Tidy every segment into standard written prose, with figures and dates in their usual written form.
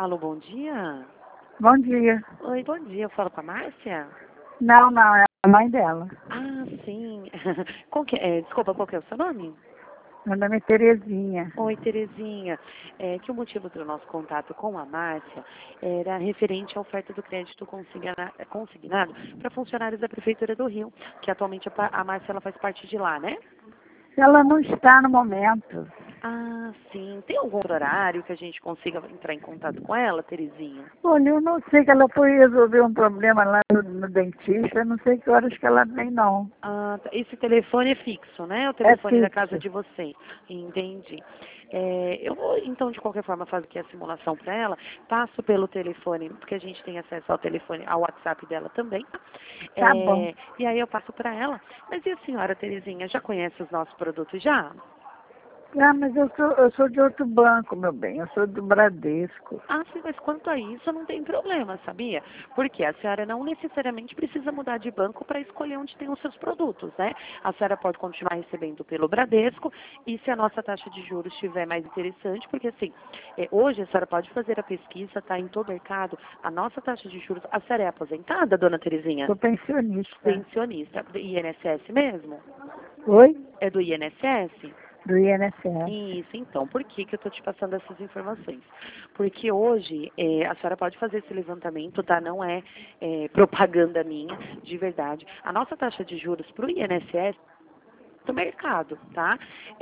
Alô, bom dia. Bom dia. Oi, bom dia. Eu falo com a Márcia? Não, é a mãe dela. Ah, sim. Desculpa, qual que é o seu nome? Meu nome é Terezinha. Oi, Terezinha. Que o motivo do nosso contato com a Márcia era referente à oferta do crédito consignado para funcionários da Prefeitura do Rio, que atualmente a Márcia ela faz parte de lá, né? Ela não está no momento. Ah, sim. Tem algum horário que a gente consiga entrar em contato com ela, Terezinha? Olha, eu não sei que ela foi resolver um problema lá no dentista, não sei que horas que ela vem, não. Ah, tá. Esse telefone é fixo, né? O É telefone da casa fixo. de vocês. Entendi. Eu vou, então, de qualquer forma, fazer aqui a simulação para ela. Passo pelo telefone, porque a gente tem acesso ao telefone, ao WhatsApp dela também. Tá bom. E aí eu passo para ela. Mas e a senhora, Terezinha, já conhece os nossos produtos já? Ah, mas eu sou de outro banco, meu bem. Eu sou do Bradesco. Ah, sim, mas quanto a isso não tem problema, sabia? Porque a senhora não necessariamente precisa mudar de banco para escolher onde tem os seus produtos, né? A senhora pode continuar recebendo pelo Bradesco e se a nossa taxa de juros estiver mais interessante, porque assim, hoje a senhora pode fazer a pesquisa, tá em todo o mercado, a nossa taxa de juros, a senhora é aposentada, dona Terezinha? Sou pensionista. Pensionista, do INSS mesmo? Oi? É do INSS? Do INSS. Isso, então, por que que eu estou te passando essas informações? Porque hoje a senhora pode fazer esse levantamento, tá? Não é propaganda minha, de verdade. A nossa taxa de juros para o INSS do mercado, tá?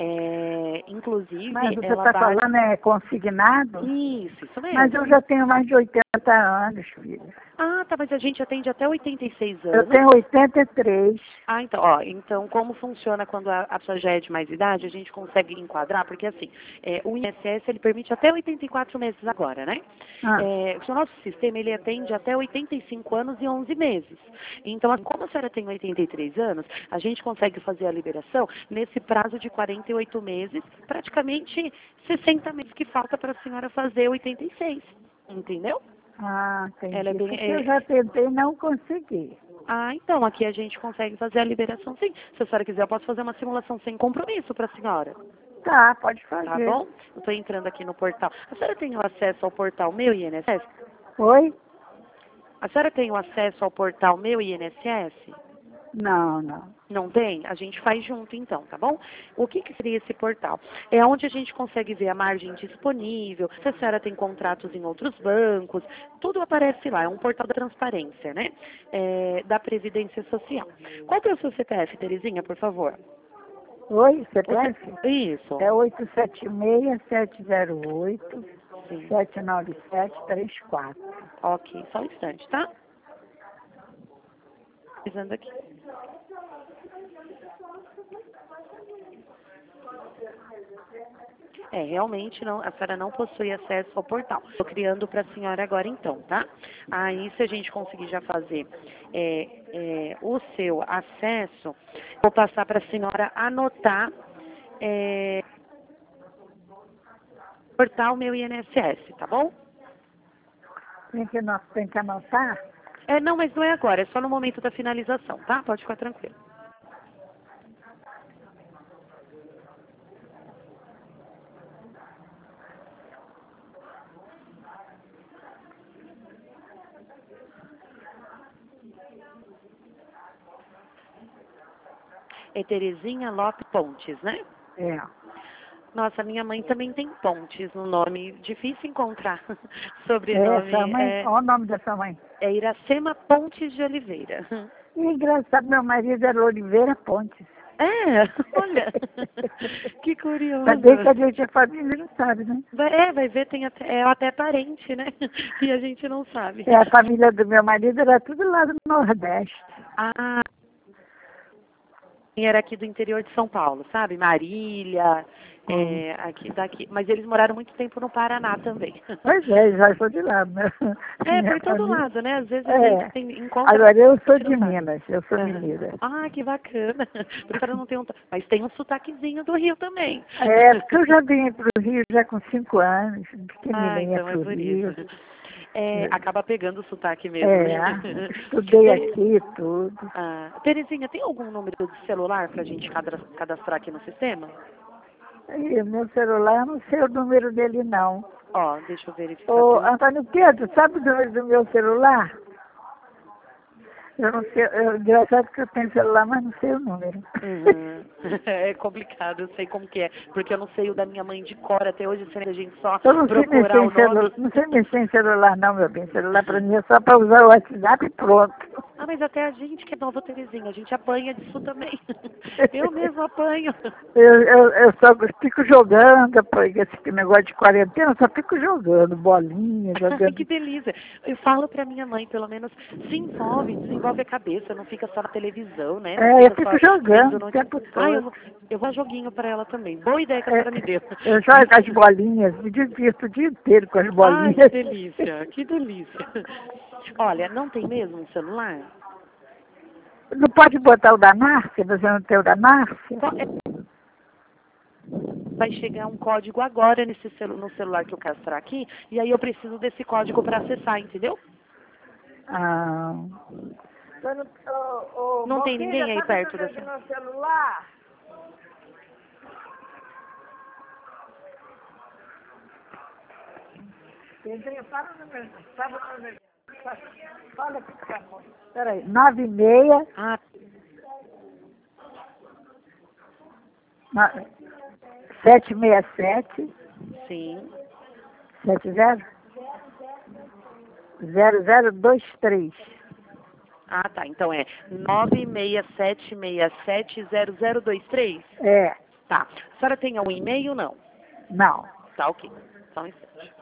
Mas Inclusive, você ela está bate... falando é consignado? Isso Mas eu mesmo. já tenho mais de 80 anos, filha. Ah, tá, mas a gente atende até 86 Eu anos. tenho 83. Ah, então, ó, então como funciona quando a pessoa já é de mais idade, a gente consegue enquadrar, porque assim, o INSS ele permite até 84 meses agora, né? Ah, O nosso sistema ele atende até 85 anos e 11 meses. Então, assim, como a senhora tem 83 anos, a gente consegue fazer a liberação nesse prazo de 48 meses, praticamente 60 meses que falta para a senhora fazer 86, entendeu? Ela é entendi. bem, Porque eu já tentei e não consegui. então, aqui a gente consegue fazer a liberação sim. Se a senhora quiser, eu posso fazer uma simulação sem compromisso para a senhora. Tá, pode Tá fazer. bom? Eu estou entrando aqui no portal. A senhora tem o acesso ao portal Meu INSS? Oi? A senhora tem o acesso ao portal Meu INSS? Não. Não tem? A gente faz junto então, tá bom? O que, que seria esse portal? É onde a gente consegue ver a margem disponível, se a senhora tem contratos em outros bancos, tudo aparece lá. É um portal da transparência, né? Da Previdência Social. Qual que é o seu CPF, Terezinha, por favor? Oi, O C- CPF? Isso. É 876-708-79734. Sim. Ok, só um instante, tá? Pesquisando aqui. Realmente não, a senhora não possui acesso ao portal. Estou criando para a senhora agora então, tá? Aí, se a gente conseguir já fazer o seu acesso, vou passar para a senhora anotar portal Meu INSS, tá bom? Tem que anotar? Não, mas não é agora, é só no momento da finalização, tá? Pode ficar tranquilo. É Terezinha Lopes Pontes, né? É. Nossa, minha mãe também tem Pontes no nome. Difícil encontrar Sua sobrenome. mãe, olha o nome da sua mãe. É Iracema Pontes de Oliveira. E engraçado, meu marido era Oliveira Pontes. Olha, que curioso. Ainda bem que a gente é família, não sabe, né? Vai ver, tem até parente, né? E a gente não sabe. A família do meu marido era tudo lá do Nordeste. Ah, era aqui do interior de São Paulo, sabe? Marília, aqui daqui. Mas eles moraram muito tempo no Paraná também. Pois é, já sou de lá, né? Minha Por todo família. lado, né? Às vezes a gente encontra... Agora eu a sou gente de não sabe. Minas, eu sou Aham. mineira. Ah, que bacana. Por isso ela não tem mas tem um sotaquezinho do Rio também. Porque eu já vim para o Rio já com 5 anos, pequenininha Então é para o por isso. Rio. Acaba pegando o sotaque mesmo, né? Estudei aqui tudo. Terezinha, tem algum número de celular para a gente cadastrar aqui no sistema? E o meu celular, eu não sei o número dele não. Ó, deixa eu verificar. Ô, Antônio Pedro, sabe o número do meu celular? Eu não sei, engraçado que eu tenho celular, mas não sei o número. Uhum. É complicado, eu sei como que é. Porque eu não sei o da minha mãe de cor, até hoje se a gente só Eu não sei mexer procurar o em celular, nome. não sei mexer em celular não, meu bem. Celular pra mim é só pra usar o WhatsApp e pronto. Ah, mas até a gente que é nova, Terezinha, a gente apanha disso também. Eu mesmo apanho. Eu só fico jogando, porque esse negócio de quarentena, eu só fico jogando bolinha, Ai, que jogando. delícia. Eu falo pra minha mãe, pelo menos, se envolve, desenvolve a cabeça, não fica só na televisão, né? Não É, eu fica só fico vendo jogando o notícias. tempo Ah, todo. eu vou joguinho pra ela também. Boa ideia que a É, senhora me deu. eu jogo as bolinhas, me divirto o dia inteiro com as Ai, que bolinhas. delícia, que delícia. Olha, não tem mesmo um celular? Não pode botar o da Márcia? Você não tem o da Márcia? Vai chegar um código agora no celular que eu cadastrar aqui, e aí eu preciso desse código para acessar, entendeu? Ah. Não tem ninguém aí perto da sua. Meu celular? Pedrinho, fala no meu. Fala aqui, por favor. Peraí, 96 Ah, 767 sim. 70 0023. Ah, tá. Então é 967670023. É, Tá. A senhora tem um e-mail? Não. não. Tá, ok. Só um instante.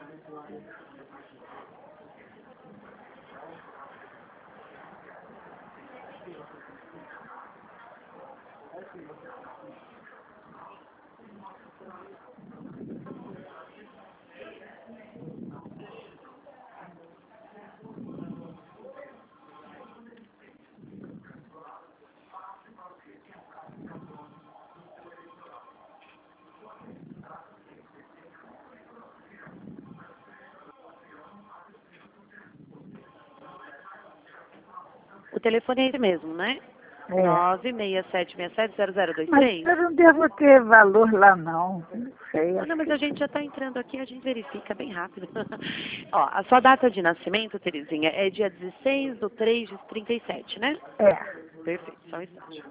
O telefone é esse mesmo, né? É. 967670023. Mas eu não devo ter valor lá, não. Não sei. Ah, não, Acho mas que... a gente já está entrando aqui, a gente verifica bem rápido. Ó, a sua data de nascimento, Terezinha, é dia 16/3/37, né? É. Perfeito, só um instante.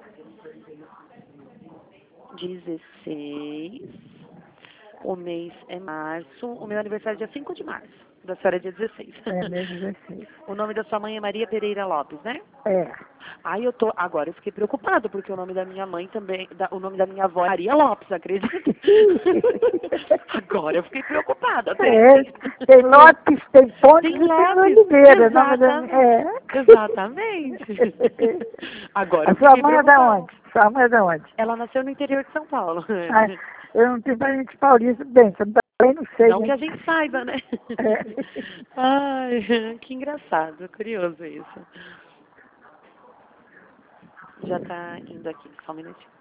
16, o mês é março, o meu aniversário é dia 5 de março, da senhora é dia 16. É, mês 16. O nome da sua mãe é Maria Pereira Lopes, né? É. Aí agora eu fiquei preocupada, porque o nome da minha mãe também, o nome da minha avó é Maria Lopes, acredita? Agora eu fiquei preocupada, É, Terezinha. tem Lopes, tem Pontes Tem e tem Lopes, Oliveira. Nome da minha... exatamente. É. Exatamente. Agora A eu sua fiquei mãe é da preocupada. onde? Sua mãe é da onde? Ela nasceu no interior de São Paulo. Ah, eu não tenho parente paulista. Bem, eu também não sei, Não né? que a gente saiba, né? É. Ai, que engraçado, curioso isso. Já tá indo aqui, só um minutinho.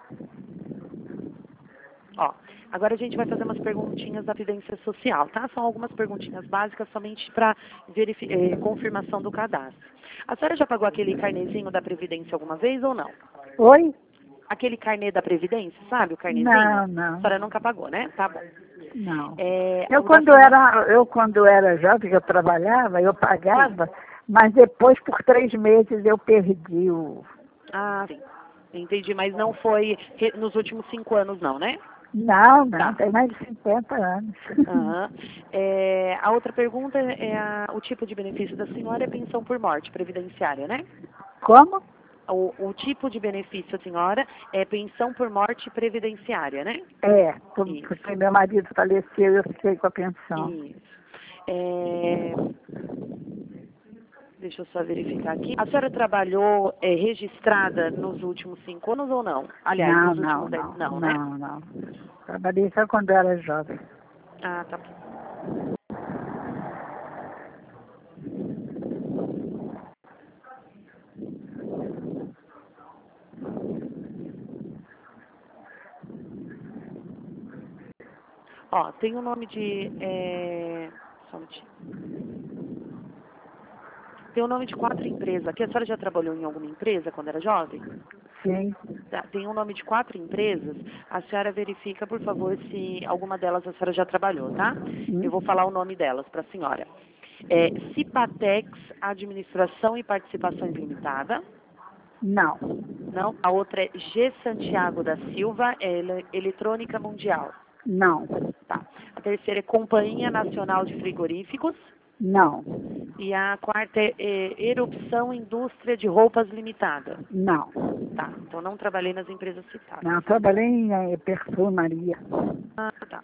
Ó, agora a gente vai fazer umas perguntinhas da Previdência Social, tá? São algumas perguntinhas básicas somente para confirmação do cadastro. A senhora já pagou aquele carnezinho da Previdência alguma vez ou não? Oi? Aquele carnê da Previdência, sabe? O carnezinho? Não, A não, senhora nunca pagou, né? Tá bom. não. É, Eu o da quando senhora... era, eu quando era jovem, eu trabalhava, eu Sim. pagava, mas depois por 3 meses eu perdi o. Ah, sim. Entendi, mas não foi nos últimos 5 anos, não, né? Não, não, Tá. tem mais de 50 anos. Aham. É, a outra pergunta é o tipo de benefício da senhora é pensão por morte previdenciária, né? Como? O tipo de benefício da senhora é pensão por morte previdenciária, né? É, Isso, porque meu marido faleceu e eu fiquei com a pensão. isso. É, deixa eu só verificar aqui. A senhora trabalhou registrada nos últimos 5 anos ou não? Aliás, Não, nos não, últimos 10, não, não, né? não, não. Trabalhei só quando eu era jovem. Ah, tá bom. Ó, tem o nome de... só um minutinho. Tem o nome de 4 empresas aqui. A senhora já trabalhou em alguma empresa quando era jovem? Sim. tem o nome de 4 empresas. A senhora verifica, por favor, se alguma delas a senhora já trabalhou, tá? Eu vou falar o nome delas para a senhora. Cipatex Administração e Participações Limitada. Não. Não. A outra é G. Santiago da Silva, Eletrônica Mundial. Não. Tá. A terceira é Companhia Nacional de Frigoríficos. Não. E a quarta é Erupção Indústria de Roupas Limitada. Não. Tá. Então não trabalhei nas empresas citadas. Não, trabalhei em perfumaria. Ah, tá.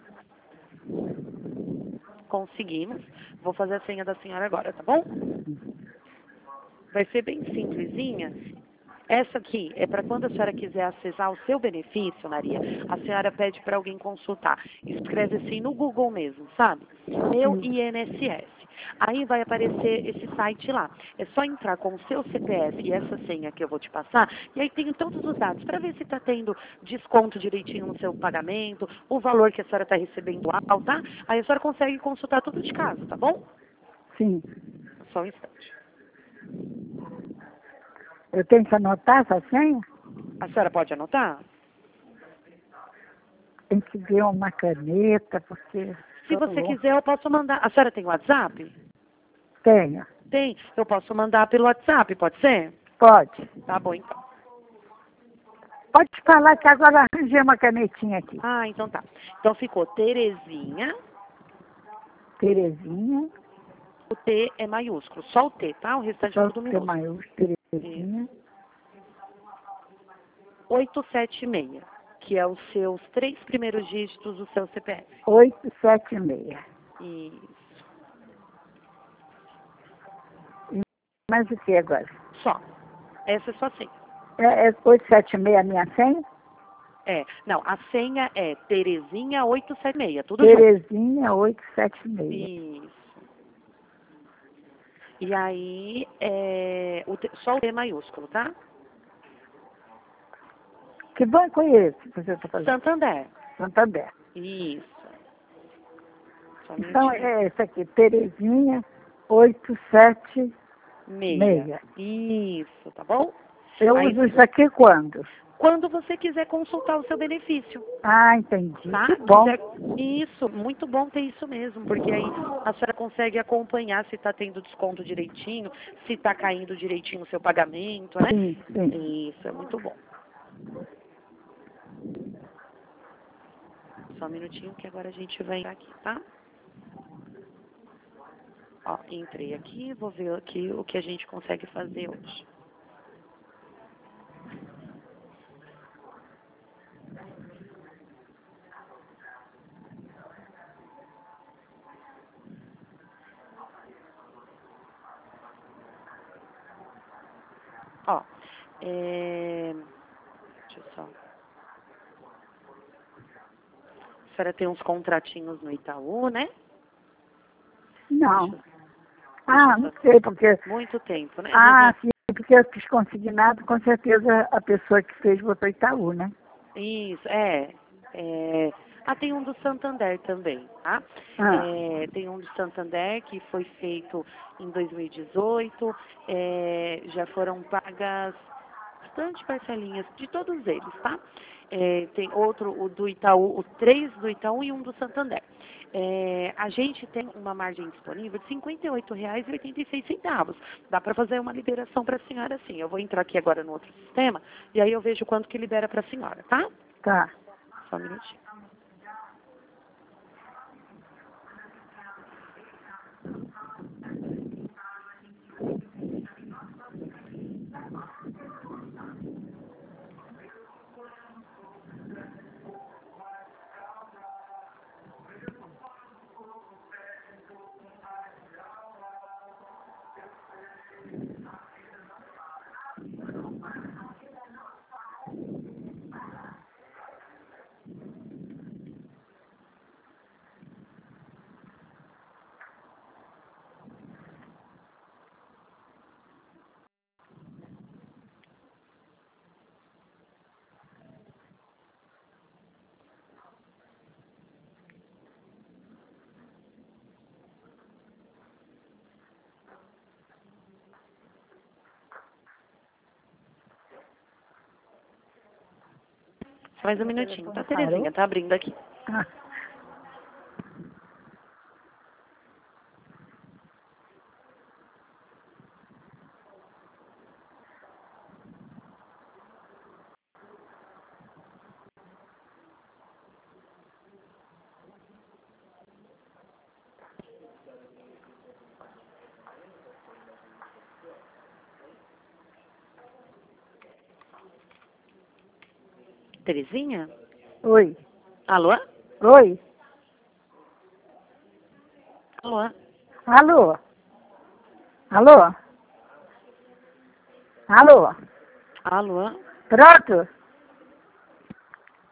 Conseguimos. Vou fazer a senha da senhora agora, tá bom? Vai ser bem simplesinha. Essa aqui é para quando a senhora quiser acessar o seu benefício, Maria, a senhora pede para alguém consultar. Escreve assim no Google mesmo, sabe? Meu INSS. Aí vai aparecer esse site lá. É só entrar com o seu CPF e essa senha que eu vou te passar, e aí tem todos os dados para ver se está tendo desconto direitinho no seu pagamento, o valor que a senhora está recebendo alto, tá? Aí a senhora consegue consultar tudo de casa, tá bom? Sim. Só um instante. Eu tenho que anotar essa senha? A senhora pode anotar? Tem que ver uma caneta, porque... Se você quiser, eu posso mandar. A senhora tem WhatsApp? Tenho. Tem. Eu posso mandar pelo WhatsApp, pode ser? Pode. Tá bom, então. Pode falar que agora arranjei uma canetinha aqui. Ah, então tá. Então ficou Terezinha. Terezinha. O T é maiúsculo, só o T, tá? O restante é Só tudo T minúsculo. maiúsculo, Terezinha. 876, que é os seus 3 primeiros dígitos do seu CPF. 876. Isso. Mas o que agora? Só. Essa é sua senha. É 876 a minha senha? Não, a senha é Terezinha 876, tudo junto. Terezinha 876. Isso. E aí, só o T maiúsculo, tá? Que banco é esse que você está fazendo? Santander. Santander. Isso. Só um Então minutinho. é essa aqui, Terezinha 876. Meia. Isso, tá bom? Eu Aí, uso isso aqui quando? quando você quiser consultar o seu benefício, Ah, entendi. tá? Que bom. Isso, muito bom ter isso mesmo, porque aí a senhora consegue acompanhar se está tendo desconto direitinho, se está caindo direitinho o seu pagamento, né? Sim, sim. Isso, é muito bom. Só um minutinho que agora a gente vai entrar aqui, tá? Ó, entrei aqui, vou ver aqui o que a gente consegue fazer hoje. Ó, deixa eu só. A senhora tem uns contratinhos no Itaú, né? Não. Ah, não sei, porque... Muito tempo, né? Ah, sim, porque eu fiz consignado, com certeza a pessoa que fez botou Itaú, né? Isso, tem um do Santander também, tá? Ah. Tem um do Santander que foi feito em 2018, já foram pagas bastante parcelinhas de todos eles, tá? Tem outro, o do Itaú, o 3 do Itaú e um do Santander. A gente tem uma margem disponível de R$ 58,86. Dá para fazer uma liberação para a senhora, sim. Eu vou entrar aqui agora no outro sistema e aí eu vejo quanto que libera para a senhora, tá? Tá. Só um minutinho. Mais um minutinho, tá, Parou? Terezinha? Tá abrindo aqui. Ah. Terezinha? Oi. Alô? Oi. Alô? Alô? Alô? Alô? Alô? Pronto?